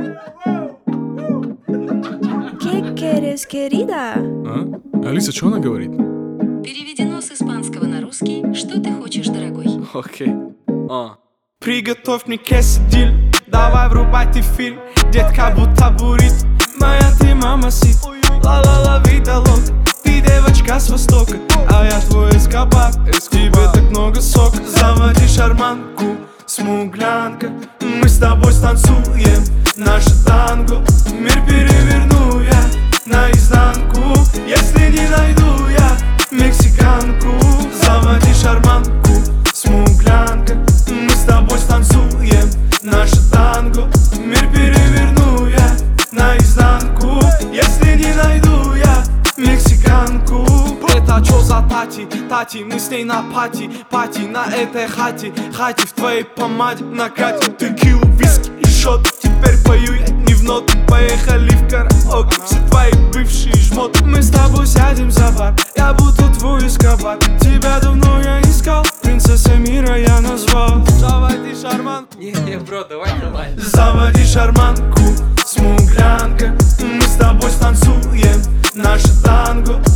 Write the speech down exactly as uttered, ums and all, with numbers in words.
¿Qué quieres, querida? А? Алиса, что она говорит? Переведено с испанского на русский. Что ты хочешь, дорогой? Окей. А. Приготовь мне quesadillo, давай врубай ты фильм. Детка будто бурит, моя ты мамасит. Ла-ла-ла, вида лока, ты девочка с востока, а я твой эскобар. В тебе так много сока. Заводи шарманку, смуглянка, мы с тобой станцуем наше танго. Мир переверну я наизнанку, если не найду я мексиканку. Заводи шарманку, смуглянка, мы с тобой станцуем наше танго. Мир переверну я наизнанку, если не найду я мексиканку. Это чё за тати, тати, мы с ней на пати, пати на этой хате, хате в твоей помаде. Накатим текилу, виски и шот, теперь пою я не в ноты. Поехали в караоке, все твои бывшие жмоты. Мы с тобой сядем за бар, я буду твой эскобар. Тебя давно я искал, принцесса мира я назвал. Заводи шарманку, Не, не, бро, давай нормально. заводи шарманку, смуглянка, мы с тобой станцуем наше танго.